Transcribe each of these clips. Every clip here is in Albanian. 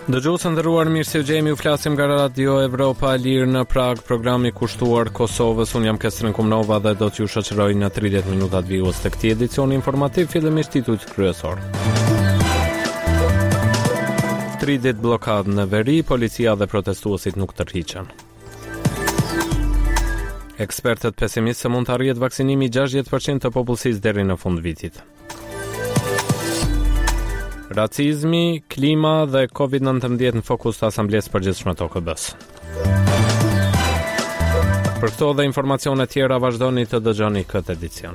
Dëgjues të nderuar, mirë se jemi, u flasim nga Radio Evropa e Lirë në Prag, programi kushtuar Kosovës. Unë jam Kestrin Kumnova dhe do t'ju shoqëroj në 30 minutat vijues të këtij edicioni informativ, fillimisht titujt kryesor. 3 ditë blokadë në veri, policia dhe protestuesit nuk tërhiqen. Ekspertët pesimistë se mund të arrihet vaksinimi 60% të popullsisë deri në fund vitit. Racizmi, klima dhe COVID-19 në fokus të Asamblesë Përgjithshme të OKB-s. Për këto dhe informacione tjera vazhdoni të dëgjoni këtë edicion.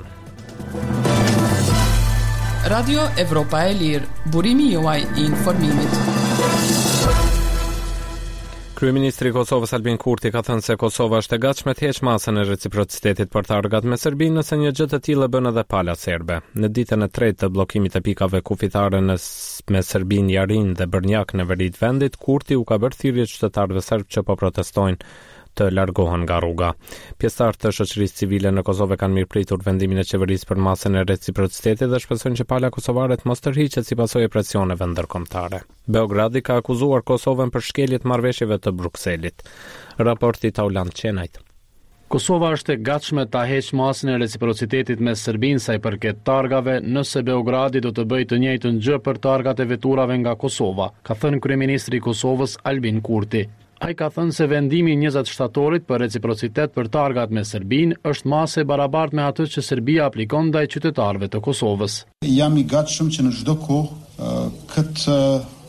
Radio Evropa e Lirë, burimi juaj I informimit. Kryeministri I Kosovës Albin Kurti ka thënë se Kosova është e gatshme të heqë masën e reciprocitetit për targat me Serbinë nëse një gjë të tillë bën edhe palët serbe. Në ditën e tretë të bllokimit të pikave kufitare me Serbinë, Jarin dhe Brnjak në veri të vendit, Kurti u ka bërë thirrje qytetarëve serb që po protestojnë të largohen nga rruga. Pjesëtarët të shoqërisë civile në Kosovë kanë mirëpritur vendimin e qeverisë për masën e reciprocitetit dhe shpresojnë që pala kosovare të mos tërhiqet si pasojë e presioneve ndërkombëtare. Beogradi ka akuzuar Kosovën për shkelje të marrëveshjeve të Brukselit. Raporti Taulant Qenajt. Kosova është e gatshme ta heqë masën e reciprocitetit me Serbinë sa I përket targave nëse Beogradi do të bëjë të njëjtën gjë për targat e veturave nga Kosova, ka thënë kryeministri I Kosovës Albin Kurti. Ai ka thënë se vendimi 20 shtatorit për reciprocitet për targat me Serbinë është masë e barabartë me atë që Serbia aplikon ndaj qytetarëve të Kosovës. Jam I gatshëm që në çdo kohë këtë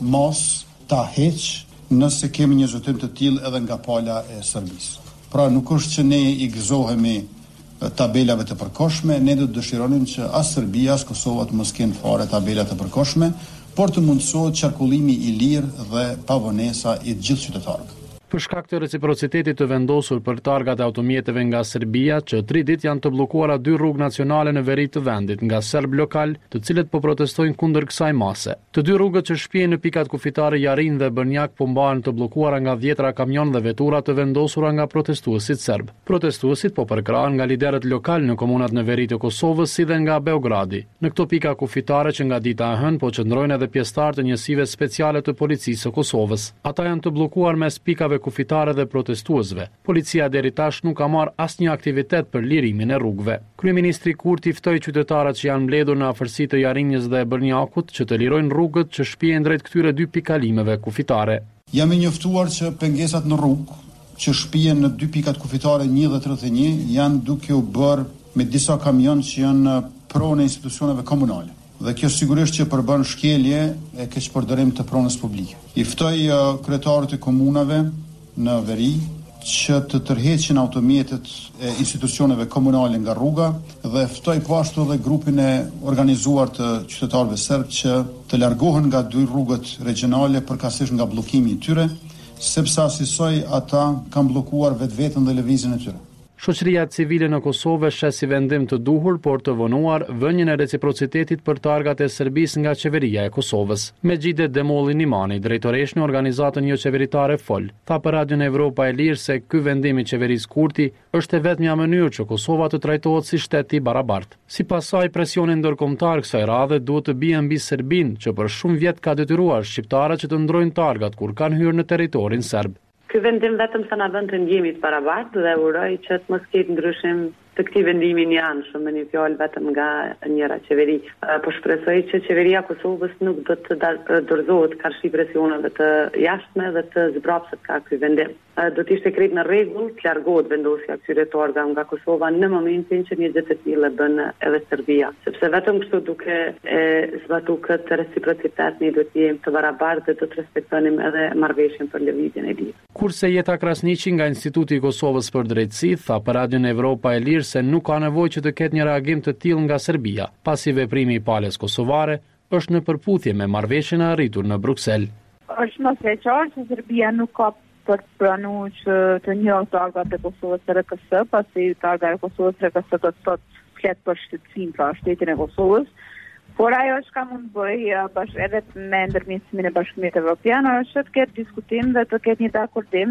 masë ta heq nëse kemi një zotim të tillë edhe nga pala e Serbisë. Pra nuk është që ne I gëzohemi tabelave të përkohshme, ne do të dëshironim që as Serbia as Kosova të mos kenë fare tabela të përkohshme, por të mundësohet qarkullimi I lirë dhe pa vonesa I të gjithë qytetarëve. Për shkak të reciprocitetit të vendosur për targat e automjeteve nga Serbia, që 3 ditë janë të bllokuara 2 rrugë nacionale në veri të vendit nga serb lokal, të cilët po protestojnë kundër kësaj mase. Të 2 rrugët që shpihen në pikat kufitare Jarin dhe Brnjak po mbahen të bllokuara nga 10 kamion dhe vetura të vendosura nga protestuesit serb. Protestuesit po përkrahen nga liderët lokal në komunat në veri të Kosovës si dhe nga Beogradi. Në këto pika kufitare që nga dita e hënë po qëndrojnë edhe pjesëtarë të njësive speciale të policisë së Kosovës. Ata janë të bllokuar mes pikave kufitare dhe protestuesve. Policia deri tash nuk ka marrë asnjë aktivitet për lirimin e rrugëve. Kryeministri Kurti ftoi qytetarët që janë mbledhur në afërsi të Jarinjës dhe Brnjakut që të lirojnë rrugët që shpihen drejt këtyre 2 pikalimeve kufitare. Jam I njoftuar që pengesat në rrugë që shpihen në 2 pikat kufitare 1 dhe 31 janë duke u bërë me disa kamion që janë pronë e institucioneve komunale. Dhe kjo sigurisht që përbën shkelje e keqpërdorim të pronës publike. I ftoj kryetarët e komunave në veri që të tërheqin automjetet e institucioneve komunale nga rruga dhe ftoj po ashtu edhe grupin e organizuar të qytetarëve serb që të largohen nga 2 rrugët regionale përkatësisht nga bllokimi I tyre, sepse asisoj ata kanë bllokuar vetveten dhe lëvizjen e tyre. Shoqëria civile në Kosovë shes si vendim të duhur, por të vonuar vënien e reciprocitetit për targat e Serbisë nga qeveria e Kosovës. Megjide Demolli Nimani, drejtoresh në organizatën jo qeveritare FOL, tha për Radion Evropa e Lirë se ky vendim I qeverisë Kurti është e vetmja mënyrë që Kosova të trajtohet si shtet I barabartë. Sipas saj, presioni ndërkombëtar kësaj radhe duhet të bie mbi Serbinë, që për shumë vjet ka detyruar shqiptarët që të ndrojnë targat kur kanë hyrë në territorin serb. Ky vendim vetëm sa na bën të ndjehemi të barabartë dhe uroj që të mos ketë ndryshim të këtij vendimi në anshëm me një fjalë vetëm nga njëra qeveri. Po shpresoj që qeveria e Kosovës nuk do të dorëzohet karshi presioneve të jashtme dhe të zbrapsët ka ky vendim. Do të ishte krejt në rregull të largohet vendosja këtyre targave nga Kosova në momentin që një gjë të tillë bën edhe Serbia, sepse vetëm kështu duke zbatuar këtë reciprocitet ne do të jemi të barabartë dhe do të respektojmë edhe marrëveshjen për lëvizjen e lirë. Kurse Jeta Krasniqi nga Instituti I Kosovës për Drejtësi tha për Radion Evropa e Lirë se nuk ka nevojë që të ketë një reagim të tillë nga Serbia, pasi veprimi I palës kosovare është në përputhje me marrëveshjen e arritur në Bruksel. Është mos e qartë që Serbia nuk ka për të pranuar që të njohë targat e Kosovës së RKS, pasi targa e Kosovës së RKS do të thotë flet për shtetësinë, pra shtetin e Kosovës. Por ajo që ka mund bëj edhe me ndërmjetësimin e Bashkimit Evropian është të ketë diskutim dhe të ketë një dakordim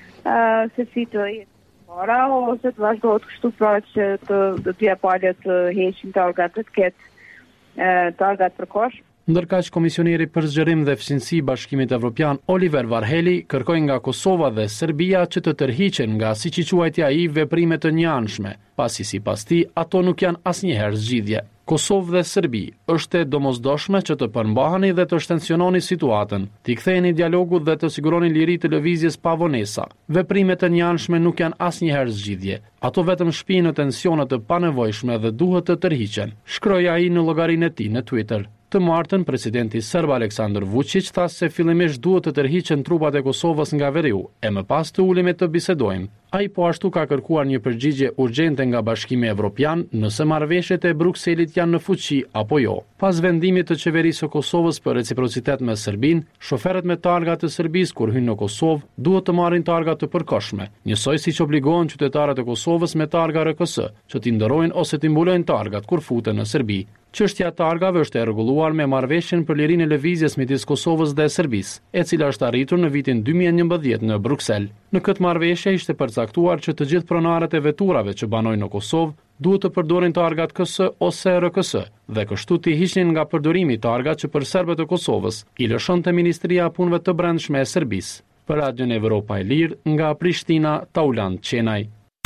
se si të para ose të vazhdohet kështu pra që të dyja palët të heqin targat të ketë targat përkohshëm. Ndërkaq komisioneri për zgjerim dhe fësinësi i Bashkimit Evropian Oliver Varheli kërkoi nga Kosova dhe Serbia që të tërhiqen nga siç i quajti ai veprime të njanshme, pasi sipas tij ato nuk janë asnjëherë zgjidhje. Kosovë dhe Serbi është e domosdoshme që të përmbaheni dhe të shtensiononi situatën, t'i ktheheni dialogut dhe të siguroni liri të lëvizjes pa vonesa. Veprimet të njanshme nuk janë asnjëherë zgjidhje. Ato vetëm shpihen në tensione të panevojshme dhe duhet të tërhiqen, shkroi ai në llogarinë e tij në Twitter. Të martën, presidenti serb Aleksandar Vučić tha se fillimisht duhet të tërhiqen trupat e Kosovës nga veriu, e më pas të ulemi të bisedojmë. Ai po ashtu ka kërkuar një përgjigje urgjente nga Bashkimi Evropian nëse marrëveshjet e Brukselit janë në fuqi apo jo. Pas vendimit të qeverisë së Kosovës për reciprocitet me Serbinë, shoferët me targa të Serbisë kur hyjnë në Kosovë duhet të marrin targa të përkohshme, njësoj siç obligohen qytetarët e Kosovës me targa RKS, që t'i ndërrojnë ose t'i mbulojnë targat kur futen në Serbi. Çështja e targave është e rregulluar me marrëveshjen për lirinë e lëvizjes midis Kosovës dhe Serbisë, e cila është arritur në vitin 2011 në Bruksel. Në këtë marrëveshje ishte përcaktuar që të gjithë pronarët e veturave që banojnë në Kosovë duhet të përdorin targat KS ose RKS dhe kështu t'i hiqnin nga përdorimi targat që për serbët e Kosovës i lëshonte Ministria e Punëve të Brendshme e Serbisë. Për Radion Evropa e Lirë nga Prishtina, Tauland Qenaj.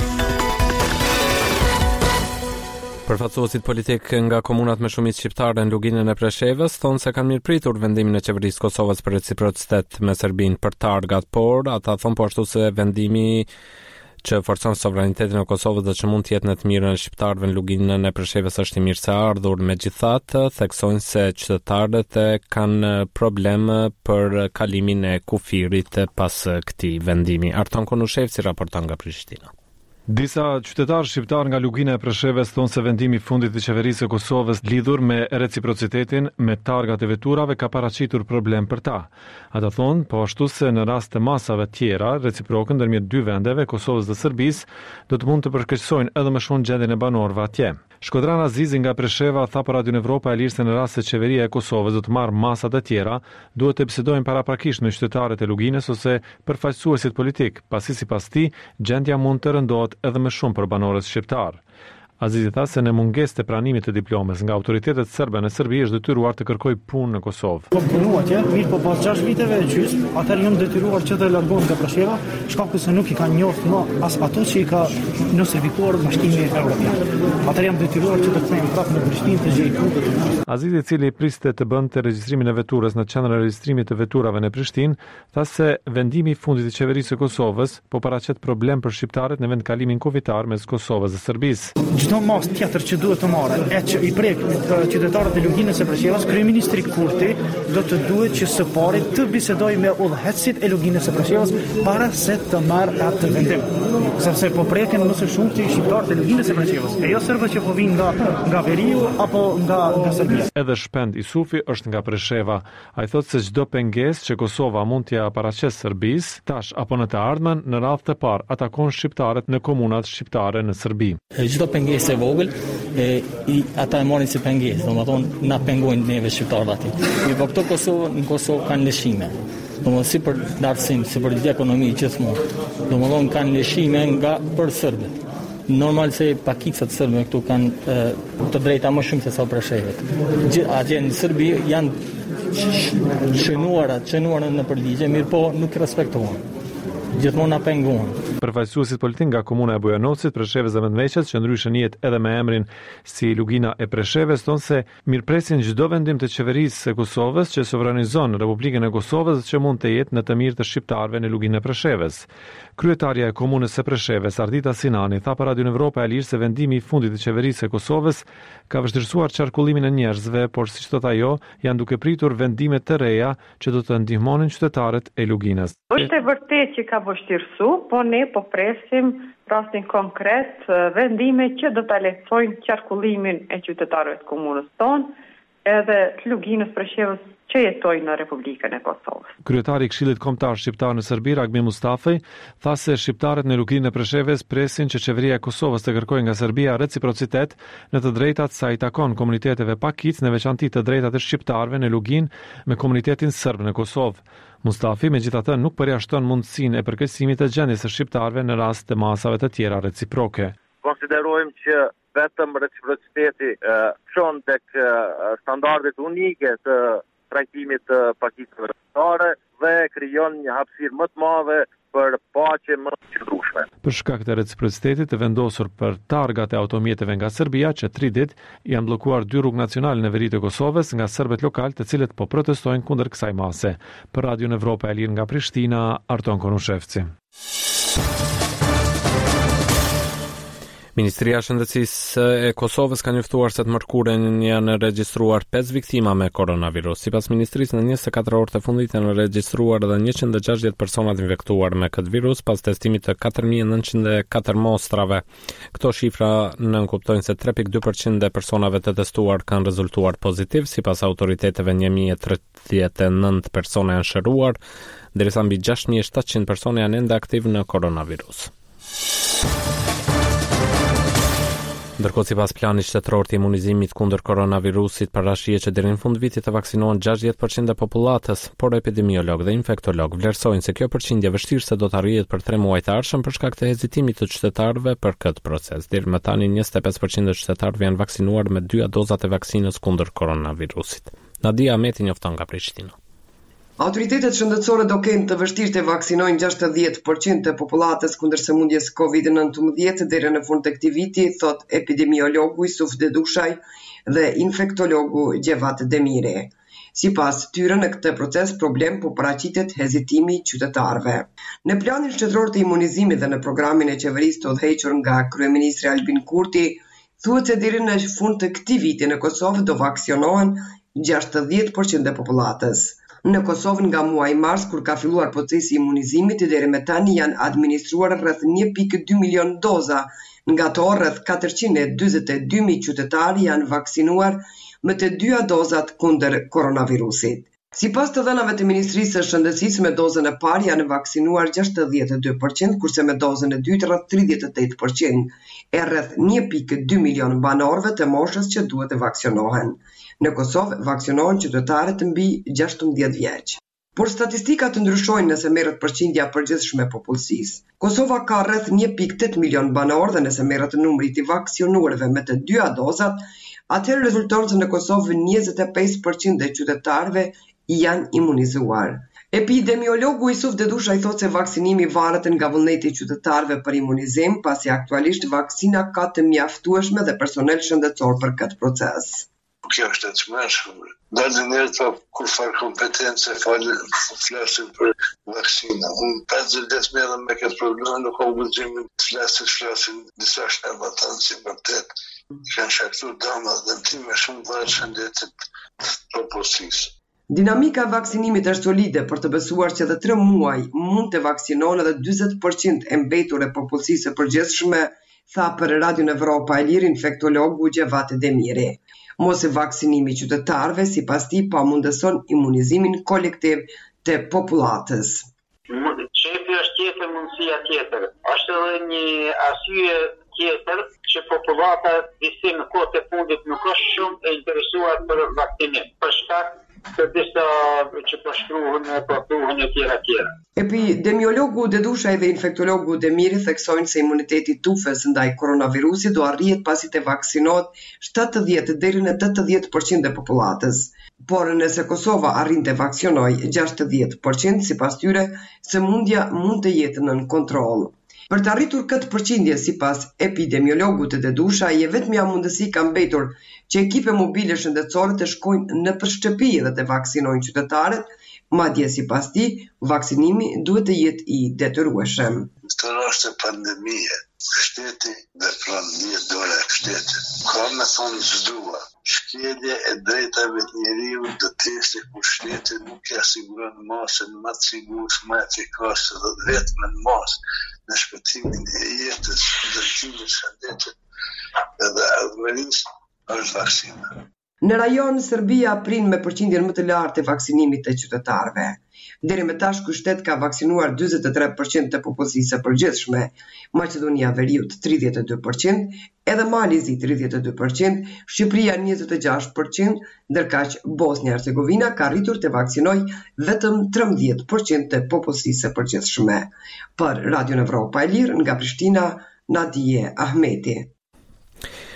Përfaqësuesit politik nga komunat me shumicë shqiptare në luginën e Preshevës thonë se kanë mirëpritur vendimin e qeverisë Kosovës për reciprocitet me Serbinë për targat, por ata thonë po ashtu se vendimi që forcon sovranitetin e Kosovës dhe që mund të jetë në të mirën e shqiptarëve në luginën e Preshevës është i mirë se ardhur. Megjithatë, theksojnë se qytetarët kanë problem për kalimin e kufirit pas këtij vendimi. Arton Konushevci raporton nga Prishtina. Disa qytetarë shqiptar nga lugina e Preshevës thonë se vendimi i fundit i qeverisë së Kosovës lidhur me reciprocitetin me targat e veturave ka paraqitur problem për ta. Ata thonë po ashtu se në rast të masave tjera, reciprokën ndërmjet dy vendeve, Kosovës dhe Serbisë, do të mund të përkeqësojnë edhe më shumë gjendjen e banorëve atje. Shkodran Azizi nga Presheva tha për Radion Evropa e Lirë se në rast se qeveria e Kosovës do të marrë masat e tjera, duhet të bisedojnë paraprakisht me qytetarët e luginës ose përfaqësuesit politik, pasi sipas tij gjendja mund të rëndohet edhe më shumë për banorët shqiptar. Azizi tha se në mungesë të pranimit të diplomes nga autoritetet serbe në Serbi është detyruar të kërkojë punë në Kosovë. Po punu atje, mirë po pas 6 viteve gjysmë, atëherë jam detyruar që të largohem nga Presheva, shkak se nuk i kanë njohur më as ato që i ka notifikuar Bashkimi Evropian. Atëherë jam detyruar që të kthehem prapë në Prishtinë të gjej punë. Azizi, i cili priste të bënte regjistrimin e veturës në qendrën e regjistrimit të veturave në Prishtinë, tha se vendimi i fundit i qeverisë së Kosovës po paraqet problem për shqiptarët në vendkalimin kufitar mes Kosovës dhe Serbisë. Çdo mas tjetër që duhet të marrë, e që i prek qytetarët e luginës së Preshevës, kryeministri Kurti do të duhet që së pari të bisedojë me udhëheqësit e luginës së Preshevës para se të marrë atë vendim. Sepse po preken më së shumti shqiptarët e luginës së Preshevës, e jo serbët që po vinë nga veriu apo nga Serbia. Edhe Shpend Isufi është nga Presheva. Ai thotë se çdo pengesë që Kosova mund t'ia paraqesë Serbisë, tash apo në të ardhmen, në radhë të parë atakon shqiptarët në komunat shqiptare në Serbi. Çdo pengesë e vogël, ata e marrin si pengesë, domethënë na pengojnë neve shqiptarët aty. Po këto në Kosovë kanë lëshime. Domethënë si për lartësim, si për ekonomi gjithmonë. Domethënë kanë lëshime nga për serbët. Normal se pakicat serbe këtu kanë të drejta më shumë se sa Preshevët. Atje në Serbi janë shënuara në përligje, mirë po nuk respektohen. Gjithmonë na pengohen. Përfaqësuesit politik nga komuna e Bujanocit, Preshevës dhe Medveçës, që ndryshën njihet edhe me emrin si lugina e Preshevës, thonë se mirëpresin çdo vendim të qeverisë së Kosovës që sovranizon Republikën e Kosovës që mund të jetë në të mirë të shqiptarëve në luginën e Preshevës. Kryetaria e komunës së Preshevës, Ardita Sinani, tha për Radion Evropa e Lirë se vendimi i fundit të qeverisë së Kosovës ka vështirësuar qarkullimin e njerëzve, por siç thot ajo, janë duke pritur vendime të reja që do të ndihmonin qytetarët e luginës. Është e vërtetë që ka vështirësu, po ne po presim rastin konkret vendime që do ta lehtësojnë qarkullimin e qytetarëve të komunës tonë, edhe të luginës Preshevës që jetojnë në Republikën e Kosovës. Kryetari i Këshillit Kombëtar Shqiptar në Serbi, Ragmi Mustafaj, tha se shqiptarët në luginën e Preshevës presin që qeveria e Kosovës të kërkojë nga Serbia reciprocitet në të drejtat sa i takon komuniteteve pakic, në veçanti të drejtat e shqiptarëve në luginë me komunitetin serb në Kosovë. Mustafi megjithatë nuk përjashton mundësinë e përkeqësimit të gjendjes së shqiptarëve në rast të masave të tjera reciproke. Konsiderojmë që vetëm reciprociteti çon tek standardet unike të trajtimit të pakicave vetare dhe krijon një hapësirë më të madhe për paqe më të qëndrueshme. Për shkak të reciprocitetit të vendosur për targat e automjeteve nga Serbia, që 3 ditë janë bllokuar 2 rrugë nacionale në veri të Kosovës nga serbët lokal, të cilët po protestojnë kundër kësaj mase. Për Radion Evropa e Lirë nga Prishtina, Arton Konushevci. Ministria e Shëndetësisë e Kosovës ka njoftuar se të mërkurën janë regjistruar 5 viktima me koronavirus. Sipas ministrisë, në 24 orë të fundit janë regjistruar edhe 160 persona të infektuar me këtë virus pas testimit të 4904 mostrave. Këto shifra nënkuptojnë se 3.2% e personave të testuar kanë rezultuar pozitiv. Sipas autoriteteve 1039 persona janë shëruar, derisa mbi 6700 persona janë ende aktiv në koronavirus. Ndërkohë, sipas planit shtetëror të imunizimit kundër koronavirusit, parashihet që deri në fund vitit të vaksinohen 60% e popullatës, por epidemiolog dhe infektolog vlerësojnë se kjo përqindje vështirëse do të arrihet për 3 muaj të ardhshëm për shkak të hezitimit të qytetarëve për këtë proces. Deri më tani 25% e qytetarëve janë vaksinuar me 2 dozat e vaksinës kundër koronavirusit. Nadia Ahmeti njofton nga Prishtina. Autoritetet shëndetësore do kenë të vështirë të vaksinojnë 60% të popullatës kundër sëmundjes COVID-19 deri në fund të këtij viti, thot epidemiologu Yusuf Dedushaj dhe infektologu Gjevat Demiri. Sipas tyre, në këtë proces problem po paraqitet hezitimi i qytetarëve. Në planin shtetëror të imunizimit dhe në programin e qeverisë të udhëhequr nga kryeministri Albin Kurti, thuhet se deri në fund të këtij viti në Kosovë do vaksinohen 60% e popullatës. Në Kosovë nga muaji mars, kur ka filluar procesi i imunizimit, deri më tani janë administruar rreth 1.2 milion doza, nga to rreth 442.000 qytetarë janë vaksinuar me të 2 dozat kundër koronavirusit. Sipas të dhënave të Ministrisë së Shëndetësisë, me dozën e parë janë vaksinuar 62%, kurse me dozën e dytë rreth 38%, e rreth 1.2 milion banorëve të moshës që duhet të vaksinohen. Në Kosovë vaksinohen qytetarët mbi 16 vjeç. Por statistikat të ndryshojnë nëse merret përqindja përgjithshme e popullsisë. Kosova ka rreth 1.8 milion banorë dhe nëse merret numri i vaksinuarve me të 2 dozat, atëherë rezulton se në Kosovë 25% e qytetarëve janë imunizuar. Epidemiologu Yusuf Dedushaj thotë se vaksinimi varet nga vullneti i qytetarëve për imunizim, pasi aktualisht vaksina ka të mjaftueshme dhe personel shëndetësor për këtë proces. Kjo është e çmeshme. Dalë njerëz kur fal kompetencë flasin për vaksina. Unë 50 vjet merrem me këtë problem, nuk ka obligim të flasin disa shërbëtarë si vërtet kanë shkaktuar dëme dhe ndime shumë të shëndetit popullsisë. Dinamika e vaksinimit është solide për të besuar që edhe 3 muaj mund të vaksinohen edhe 40% e mbetur e popullsisë së përgjithshme, tha për Radion Evropa e Lirë infektologu Gjevat Demiri. Mos e vaksinimi i qytetarëve sipas tij pamundëson imunizimin kolektiv të popullatës. Çefi është tjetër mundësia tjetër. Është edhe një arsye tjetër që popullata disi në kohët e fundit nuk është shumë e interesuar për vaksinim, për shkak të disa që përshkruhen e tjera. Epidemiologu Dedushaj dhe infektologu Demiri theksojnë se imuniteti tufës ndaj koronavirusit do arrihet pasi të vaksinohet 70 deri në 80% e popullatës. Por nëse Kosova arrin të vaksinojë 60%, sipas tyre, sëmundja mund të jetë nën kontroll. Për të arritur këtë përqindje, sipas epidemiologut të Dedushaj, vetmja mundësi ka mbetur që ekipe mobile shëndetësore të shkojnë në shtëpi dhe të vaksinojnë qytetarët, madje sipas tij, vaksinimi duhet të jetë i detyrueshëm. Këtë është pandemie, shteti dhe prandia dole e shtetit. Ka me thonë ç'dua. Shkelje e drejtave të njeriut dhe testi ku shteti nuk ja siguron masën më të sigurt, më efikase dhe vetëm në masë në shpëtimin e jetës, ndërtimit shëndetit dhe ardhmërisë është vaksina. Në rajon, Serbia prin me përqindjen më të lartë të vaksinimit të qytetarëve. Deri më tash ky shtet ka vaksinuar 43% të popullsisë së përgjithshme, Maqedonia e Veriut 32%, edhe Malizi 32%, Shqipëria 26%, ndërkaq Bosnia-Hercegovina ka arritur të vaksinojë vetëm 13% të popullsisë së përgjithshme. Për Radion Evropa e Lirë nga Prishtina, Nadije Ahmeti.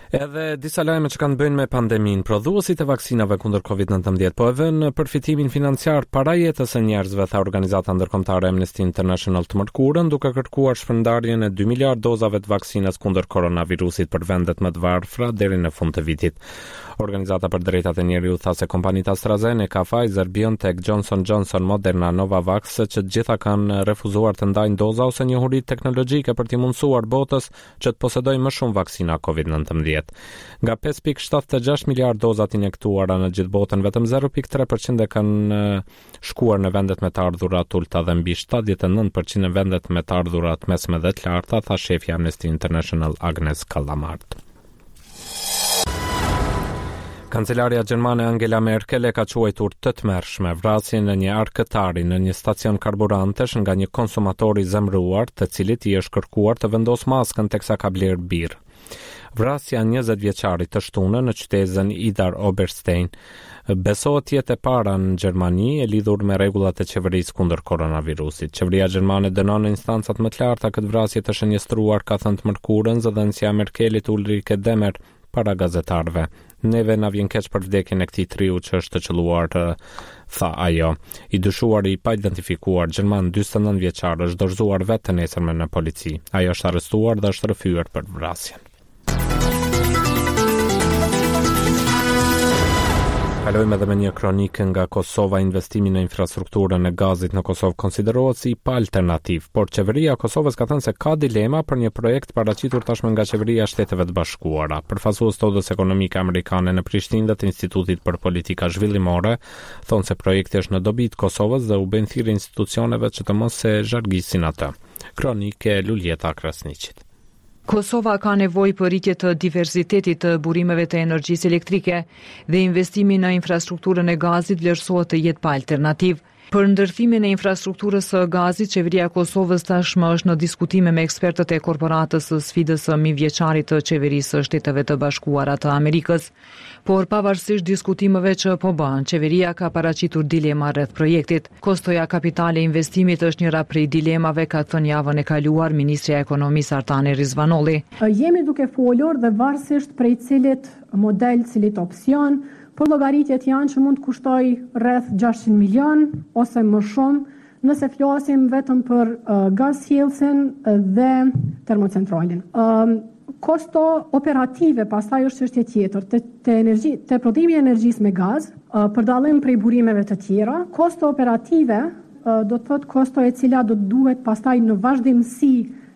Edhe disa lajme që kanë bëjnë me pandemin, prodhuesit e vaksinave kundër COVID-19 po e vënë përfitimin financiar para jetës së njerëzve, tha organizata ndërkombëtare Amnesty International të mërkurën, duke kërkuar shpërndarjen e 2 miliard dozave të vaksinës kundër koronavirusit për vendet më të varfra deri në fund të vitit. Organizata për drejtat e njerëzit tha se kompanitë AstraZeneca, Pfizer, BioNTech, Johnson & Johnson, Moderna, Novavax, që të gjitha kanë refuzuar të ndajnë doza ose njohuritë teknologjike për t'i mundësuar botës që të posedojë më shumë vaksina COVID-19. Nga 5.76 miliard dozat injektuara në gjithë botën, vetëm 0.3% kanë shkuar në vendet me të ardhurat ulta dhe mbi 79% në vendet me të ardhurat mesme dhe të larta, tha shefi Amnesty International Agnes Callamard. Kancelaria gjermane Angela Merkel e ka quajtur të tmerrshme vrasjen e një arkëtari në një stacion karburantesh nga një konsumator i zemëruar, të cilit i është kërkuar të vendos maskën teksa ka bler birë. Vrasja 20 vjeçarit të shtunë në qytetin Idar Oberstein besohet të jetë e para në Gjermani e lidhur me rregullat e qeverisë kundër koronavirusit. Qeveria gjermane dënon në instancat më të larta këtë vrasje të shënjestruar, ka thënë të mërkurën zëdhënësia Merkelit Ulrike Demmer para gazetarëve. Neve na vjen keq për vdekjen e këtij triu që është të qelluar, tha ajo. I dyshuari i pa identifikuar gjerman 49 vjeçar është dorëzuar vetë nesërme në polici. Ajo është arrestuar dhe është rrëfyer për vrasjen. Kalojmë edhe me një kronikë nga Kosova. Investimi në infrastrukturën e gazit në Kosovë konsiderohet si pa alternativ, por qeveria e Kosovës ka thënë se ka dilema për një projekt paraqitur tashmë nga qeveria e Shteteve të Bashkuara. Përfaqësues të Odës Ekonomike Amerikane në Prishtinë dhe të Institutit për Politika Zhvillimore thonë se projekti është në dobi të Kosovës dhe u bën thirrje institucioneve që të mos e zhargisin atë. Kronikë e Luljeta Krasniqit. Kosova ka nevojë për rritje të diversitetit të burimeve të energjisë elektrike dhe investimi në infrastrukturën e gazit vlerësohet të jetë pa alternativë. Për ndërthimin e infrastrukturës së gazit, qeveria e Kosovës tashmë është në diskutime me ekspertët e korporatës së sfidës së mijëvjeçarit të qeverisë së Shteteve të Bashkuara të Amerikës. Por pavarësisht diskutimeve që po bëhen, qeveria ka paraqitur dilema rreth projektit. Kostoja kapitale e investimit është njëra prej dilemave, ka thënë javën e kaluar ministrja e ekonomisë Artane Rizvanolli. Jemi duke folur dhe varësisht prej cilit model, cilit opsion, por llogaritjet janë që mund të kushtoj rreth 600 milion ose më shumë nëse flasim vetëm për gas sjelljen dhe termocentralin. Kosto operative pastaj është çështje tjetër, te prodhimi i energjisë me gaz, për dallim prej burimeve të tjera, kosto operative do të thotë kosto e cila do të duhet pastaj në vazhdimsi,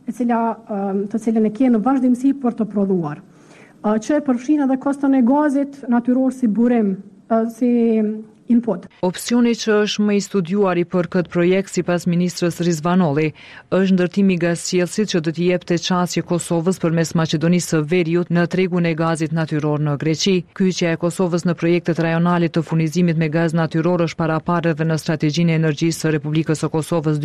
të cilën e ke në vazhdimsi për të prodhuar. Që e përfshin edhe koston e gazit natyror si burim, si input. Opsioni që është më i studiuari për këtë projekt sipas ministrës Rizvanolli është ndërtimi gazsjellësit që do t'i jepte çastje Kosovës përmes Maqedonisë së Veriut në tregun e gazit natyror në Greqi. Kyçja e Kosovës në projektet rajonale të furnizimit me gaz natyror është paraparë edhe në strategjinë e energjisë së Republikës së Kosovës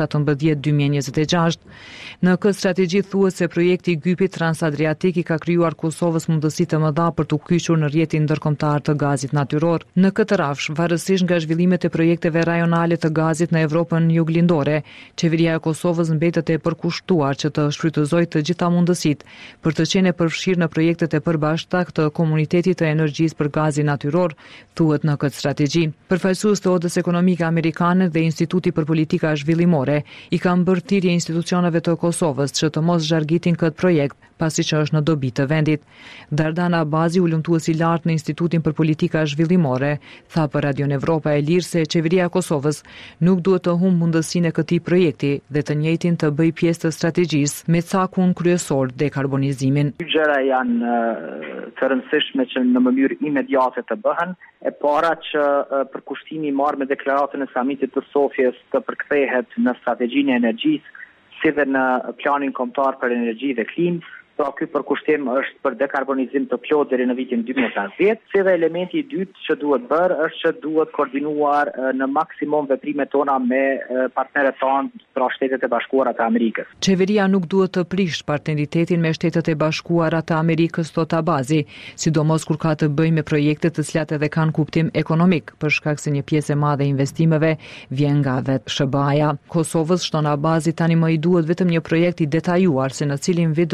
2017-2026. Në këtë strategji thuhet se projekti i Gypit Transadriatik i ka krijuar Kosovës mundësi të mëdha për të kyçur në rrjetin ndërkombëtar të gazit natyror. Në këtë rafsh, varësisht nga zhvillimet e projekteve rajonale të gazit në Evropën juglindore, qeveria e Kosovës mbetet e përkushtuar që të shfrytëzojë të gjitha mundësitë për të qenë përfshirë në projektet e përbashkëta të komunitetit të energjisë për gazin natyror, thuhet në këtë strategji. Përfaqësues të Odës Ekonomike Amerikane dhe Instituti për Politika Zhvillimore i kanë bërë thirrje institucioneve të Kosovës që të mos zhargitin këtë projekt, pasi që është në dobi të vendit. Dardana Abazi, ulëmtues i lartë në Institutin për Politika Zhvillimore, tha për Radio Evropa e Lirë se qeveria e Kosovës nuk duhet të humbë mundësinë e këtij projekti dhe të njëjtin të bëjë pjesë të strategjisë me cakun kryesor dekarbonizimin. Gjëra janë të rëndësishme që në mënyrë imediate të bëhen. E para që përkushtimi i marrë me deklaratën e samitit të Sofjes të përkthehet në strategjinë e energjisë, si dhe në planin kombëtar për energji dhe klimë. Pra ky përkushtim është për dekarbonizim të plotë deri në vitin 2050, si dhe elementi i dytë që duhet bërë është që duhet koordinuar në maksimum veprimet tona me partnerët tanë, pra Shtetet e Bashkuara të Amerikës. Qeveria nuk duhet të prish partneritetin me Shtetet e Bashkuara të Amerikës, thot Abazi, sidomos kur ka të bëjë me projekte të cilat edhe kanë kuptim ekonomik, për shkak se një pjesë e madhe e investimeve vjen nga vetë SBA-ja. Kosovës, shton Abazi, tani më i duhet vetëm një projekt i detajuar se në cilin vit do të futet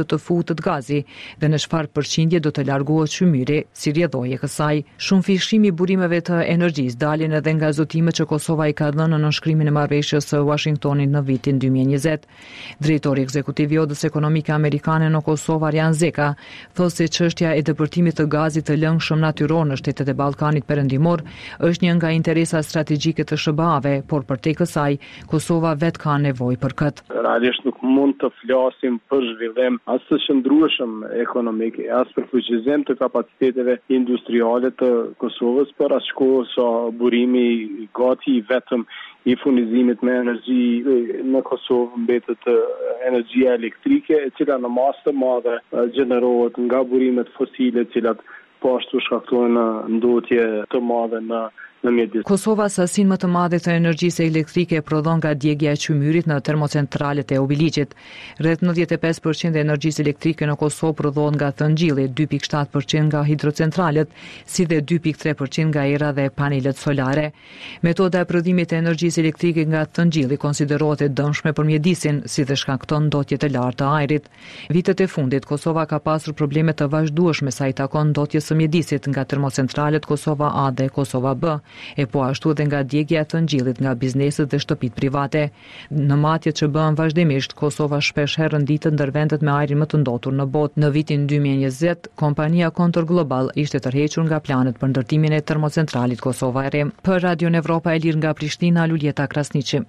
të gazi dhe në çfarë përqindje do të largohet shymyri si rrjedhojë e kësaj. Shumë fishimi i burimeve të energjisë dalin edhe nga zotimet që Kosova i ka dhënë në nënshkrimin e marrëveshjes së Washingtonit në vitin 2020. Drejtori ekzekutiv i Odës Ekonomike Amerikane në Kosovë, Arjan Zeka, thotë se çështja e depërtimit të gazit të lëngshëm natyror në shtetet e Ballkanit Perëndimor është një nga interesat strategjike të SBA-ve, por përtej kësaj, Kosova vetë ka nevojë për këtë. Realisht nuk mund të flasim për zhvillim as të qëndrueshëm ekonomik, as për fuqizim të kapaciteteve industriale të Kosovës, por as shko sa burimi gati vetëm i furnizimit me energji në Kosovë mbetet energjia elektrike, e cila në masë të madhe gjenerohet nga burimet fosile, të cilat po ashtu shkaktojnë ndotje të madhe në mjedis. Kosova sasinë më të madhe të energjisë elektrike e prodhon nga djegja e qymyrit në termocentralet e Obiliqit. Rreth 95% e energjisë elektrike në Kosovë prodhohet nga thëngjilli, 2.7% nga hidrocentralet, si dhe 2.3% nga era dhe panelet solare. Metoda e prodhimit të energjisë elektrike nga thëngjilli konsiderohet e dëmshme për mjedisin, si dhe shkakton ndotje të lartë të ajrit. Vitet e fundit Kosova ka pasur probleme të vazhdueshme sa i takon ndotjes së mjedisit nga termocentralet Kosova A dhe Kosova B, e po ashtu edhe nga djegja e thëngjillit nga bizneset dhe shtëpitë private. Në matjet që bëhen vazhdimisht, Kosova shpesh herë renditet ndër vendet me ajrin më të ndotur në botë. Në vitin 2020, kompania Kontor Global ishte tërhequr nga planet për ndërtimin e termocentralit Kosova e Re. Për Radio Evropa e Lirë nga Prishtina, Luljeta Krasniqi.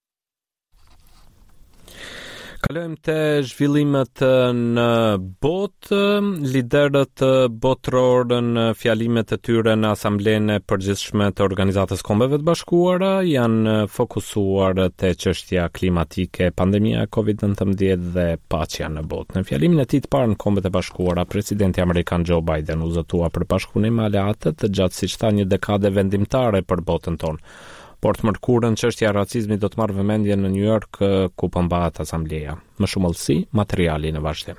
Kalojmë te zhvillimet në botë. Liderët botëror në fjalimet e tyre në Asamblenë e Përgjithshme të Organizatës Kombeve të Bashkuara janë fokusuar te çështja klimatike, pandemia e COVID-19 dhe paqja në botë. Në fjalimin e tij të parë në Kombet e Bashkuara, presidenti amerikan Joe Biden u zotua për bashkëpunim me aleatët gjatë siç tha një dekade vendimtare për botën tonë. Por të mërkurën çështja e racizmit do të marrë vëmendje në New York, ku përmbahet asambleja. Më shumë ëllësi, materiali në vazhdim.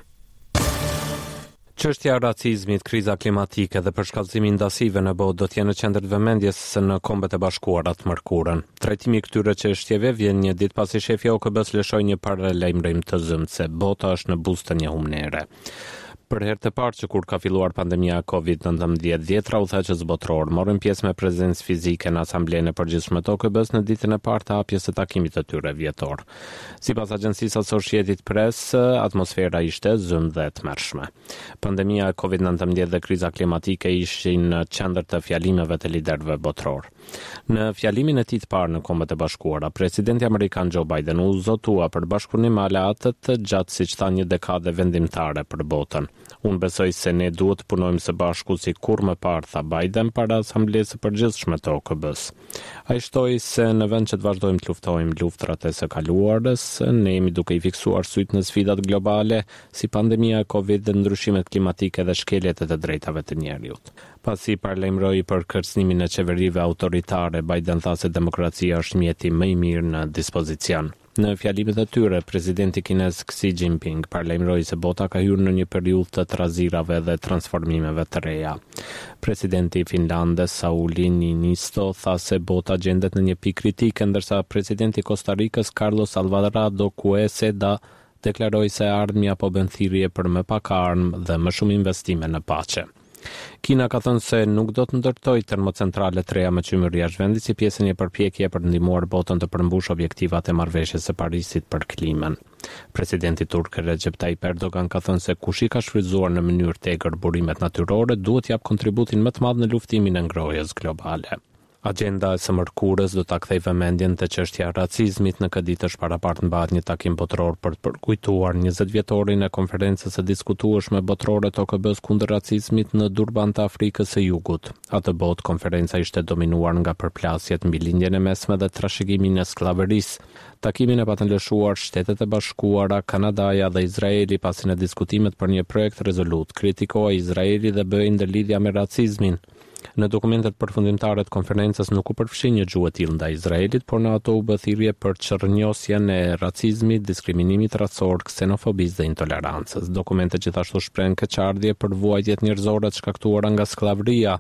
Çështja e racizmit, kriza klimatike dhe përshkallëzimi i ndasive në botë do të jenë në qendër të vëmendjes në Kombet e Bashkuara të mërkurën. Trajtimi i këtyre çështjeve vjen një ditë pasi shefi i OKB-s lëshoi një paralajmërim të zëmt se bota është në buzë të një humnere. Për herë të parë që kur ka filluar pandemia COVID-19, 10 udhëheqës botror morën pjesë me prezencë fizike në Asamblenë e Përgjithshme të OKB-s në ditën e parë të hapjes së takimit të tyre vjetor. Sipas agjencisë Associated Press, atmosfera ishte zëmë dhe tmerrshme. Pandemia e COVID-19 dhe kriza klimatike ishin në qendër të fjalimeve të liderëve botror. Në fjalimin e tij të parë në Kombet e Bashkuara, presidenti amerikan Joe Biden u zotua për bashkëpunim me aleatët gjatë siç tha një dekade vendimtare për botën. Unë besoj se ne duhet të punojmë së bashku si kur më parë, tha Biden para Asamblesë së Përgjithshme të OKB-s. Ai shtoi se në vend që të vazhdojmë të luftojmë luftrat e së kaluarës, ne jemi duke i fiksuar syt në sfidat globale si pandemia e Covid, ndryshimet klimatike dhe shkeljet e të drejtave të njerëzit. Pasi paralajmëroi për kërcënimin e qeverive autoritare, Biden tha se demokracia është mjeti më i mirë në dispozicion. Në fjalimet e tyre, presidenti kinez Xi Jinping paralajmëroi se bota ka hyrë në një periudhë të trazirave dhe transformimeve të reja. Presidenti i Finlandës Sauli Niinisto tha se bota gjendet në një pikë kritike, ndërsa presidenti i Kostarikës Carlos Alvarado Cuesta deklaroi se ardhmja po bën thirrje për më pak armë dhe më shumë investime në paqe. Kina ka thënë se nuk do të ndërtojë termocentrale të reja me qymyr jashtë vendit si pjesë e një përpjekje për ndihmuar botën të përmbush objektivat e marrëveshjes së Parisit për klimën. Presidenti turk Recep Tayyip Erdogan ka thënë se kush i ka shfrytzuar në mënyrë të egër burimet natyrore duhet jap kontributin më të madh në luftimin e ngrohjes globale. Agenda e së mërkurës do ta kthejë vëmendjen te çështja e racizmit. Në këtë ditë është parapartë mbahet një takim botror për të përkujtuar 20 vjetorin e konferencës së diskutueshme botrore të OKB-s kundër racizmit në Durban të Afrikës së Jugut. Atë botë konferenca ishte dominuar nga përplasjet mbi lindjen e mesme dhe trashëgimin e skllavërisë. Takimin e patën lëshuar Shtetet e Bashkuara, Kanadaja dhe Izraeli pasi në diskutimet për një projekt rezolut kritikohej Izraeli dhe BE ndërlidhja me racizmin. Në dokumentet përfundimtare të konferencës nuk u përfshin një gjuhë e tillë ndaj Izraelit, por në ato u bë thirrje për çrrënjosjen e racizmit, diskriminimit racor, ksenofobisë dhe intolerancës. Dokumentet gjithashtu shprehen keqardhje për vuajtjet njerëzore të shkaktuara nga skllavëria.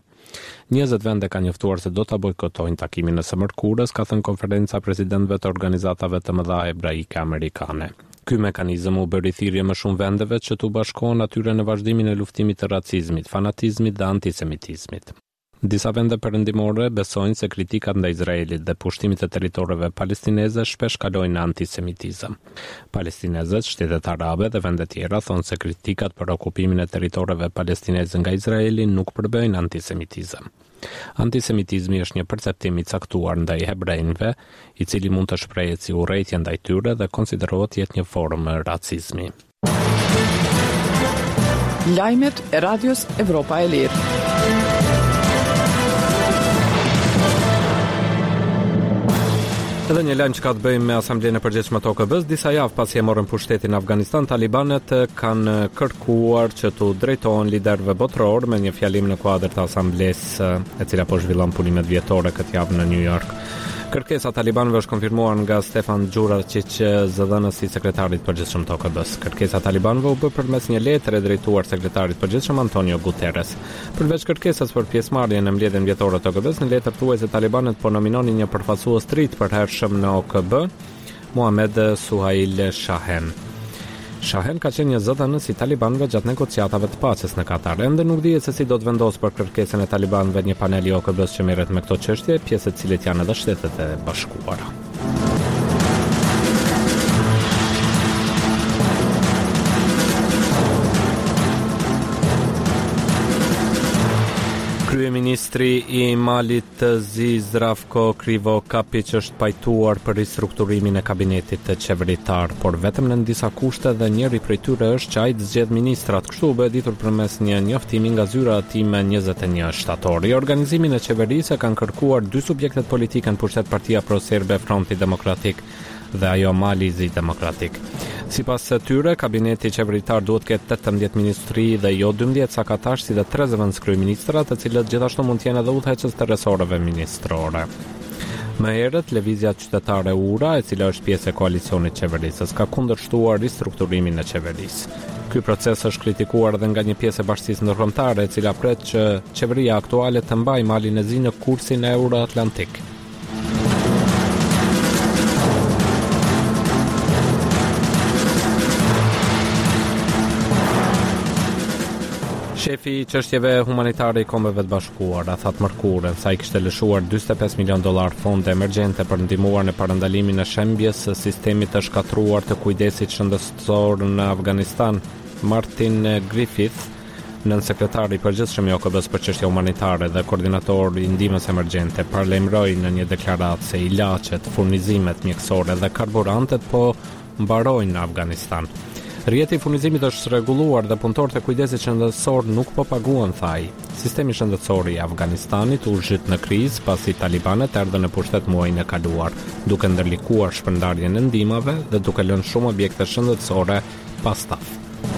20 vende kanë njoftuar se do ta bojkotojnë takimin e së mërkurës, ka thënë konferenca presidentëve të organizatave të mëdha hebraike amerikane. Ky mekanizëm u bëri thirrje më shumë vendeve që t'u bashkohen atyre në vazhdimin e luftimit të racizmit, fanatizmit dhe antisemitizmit. Disa vende perëndimore besojnë se kritikat ndaj Izraelit dhe pushtimit të territoreve palestineze shpesh kalojnë në antisemitizëm. Palestinezët, shtetet arabe dhe vende tjera thonë se kritikat për okupimin e territoreve palestineze nga Izraeli nuk përbëjnë antisemitizëm. Antisemitizmi është një perceptim i caktuar ndaj hebrejve, i cili mund të shprehet si urrëtie ndaj tyre dhe konsiderohet jetë një formë racizmi. Lajmet e Radios Evropa e Lirë. Edhe një lajm që ka të bëjë me Asamblenë e Përgjithshme të OKB-s, disa javë pasi e morën pushtetin në Afganistan, talibanët kanë kërkuar që t'u drejtohen liderëve botror me një fjalim në kuadër të asamblesë e cila po zhvillon punimet vjetore këtë javë në New York. Kërkesa e talibanëve është konfirmuar nga Stefan Gjuračić, zëdhënës i sekretarit përgjithshëm të OKB-s. Kërkesa e talibanëve u bë përmes një letre drejtuar sekretarit përgjithshëm Antonio Guterres. Përveç kërkesës për pjesëmarrje në mbledhjen vjetore të OKB-s, në letër thuaj se talibanët po nominonin një përfaqësues të ri të përhershëm në OKB, Muhammad Suhail Shahen. Shahen ka qenë një zëdhënës i talibanëve gjatë negociatave të paqes në Katar. Ende nuk dihet se si do të vendosë për kërkesën e talibanëve një panel i OKB-s që merret me këto çështje, pjesë e cilit janë edhe Shtetet e Bashkuara. Kryeministri i Malit Zdravko Krivokapić është pajtuar për ristrukturimin e kabinetit të qeveritar, por vetëm në disa kushte dhe njëri prej tyre është që ai të zgjedh ministrat. Kështu u bë ditur përmes një njoftimi nga zyra e tij me 21 shtator. I organizimin e qeverisë kanë kërkuar dy subjektet politike në pushtet Partia Pro-Serbe Fronti Demokratik dhe ajo Malizi Demokratik. Sipas tyre, kabineti qeveritar duhet ketë 18 ministri dhe jo 12 sakatash si dhe 3 zëvendëskryeministra, të cilët gjithashtu mund të jenë edhe udhëheqës të resoreve ministrore. Më herët, Lëvizja Qytetare URA, e cila është pjesë e koalicionit qeverisës, ka kundërshtuar ristrukturimin e qeverisë. Ky proces është kritikuar edhe nga një pjesë e bashkisë ndërkombëtare, e cila pret që qeveria aktuale të mbajë Malin e Zi në kursin euro-atlantik. Shefi i çështjeve humanitare i Kombeve të Bashkuara, Thatë Mërkurën, sa i kishte lëshuar $45 milion fonde emergjente për ndihmuar në parandalimin e shembjes së sistemit të shkatruar të kujdesit shëndetësor në Afganistan, Martin Griffith, nënsekretari i përgjithshëm i OKB-s për çështje humanitare dhe koordinator i ndihmës emergjente, paralajmëroi në një deklaratë se ilaçet, furnizimet mjekësore dhe karburantet po mbarojnë në Afganistan. Rrjeti i furnizimit është rregulluar dhe punëtorët e kujdesit shëndetësor nuk po paguhen, tha ai. Sistemi shëndetësor i Afganistanit u zhyt në krizë pasi talibanët erdhën në pushtet muajin e kaluar, duke ndërlikuar shpërndarjen e ndihmave dhe duke lënë shumë objekte shëndetësore pa staf.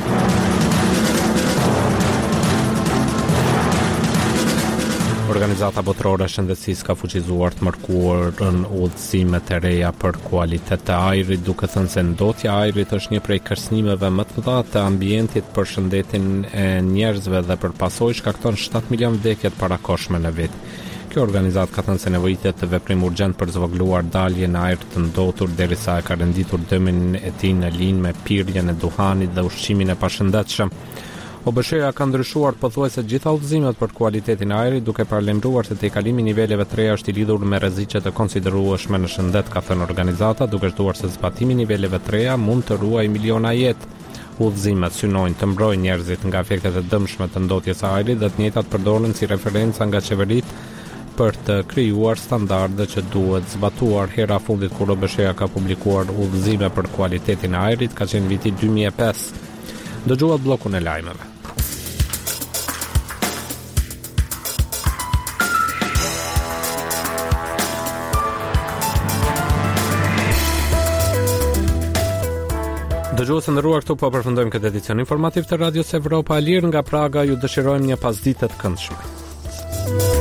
Organizata botërore e shëndetësisë ka fuqizuar të mërkurën udhëzime të reja për kualitet të ajrit, duke thënë se ndotja e ajrit është një prej kërcënimeve më të mëdha të ambientit për shëndetin e njerëzve dhe për pasojë shkakton 7 milion vdekje të parakohshme në vit. Kjo organizatë ka thënë se nevojitet të veprim urgjent për zvogëluar daljen e ajrit të ndotur derisa e ka renditur dëmin e tij në linjë me pirjen e duhanit dhe ushqimin e pashëndetshëm. OBSH-ja ka ndryshuar pothuajse gjitha udhëzimet për kualitetin e ajrit, duke paralajmëruar se tejkalimi i niveleve të reja është i lidhur me rreziqe të konsiderueshme në shëndet, ka thënë organizata, duke shtuar se zbatimi i niveleve të reja mund të ruajë miliona jetë. Udhëzimet synojnë të mbrojnë njerëzit nga efektet e dëmshme të ndotjes së ajrit dhe të njëjtat përdoren si referenca nga qeveritë për të krijuar standarde që duhet zbatuar. Hera fundit kur OBSH-ja ka publikuar udhëzime për kualitetin e ajrit ka qenë viti 2005. Dëgjuat bllokun e lajmeve. Dëgjues të nderuar, këtu po përfundojmë këtë edicion informativ të Radios Evropa e Lirë nga Praga. Ju dëshirojmë një pasditë të këndshme.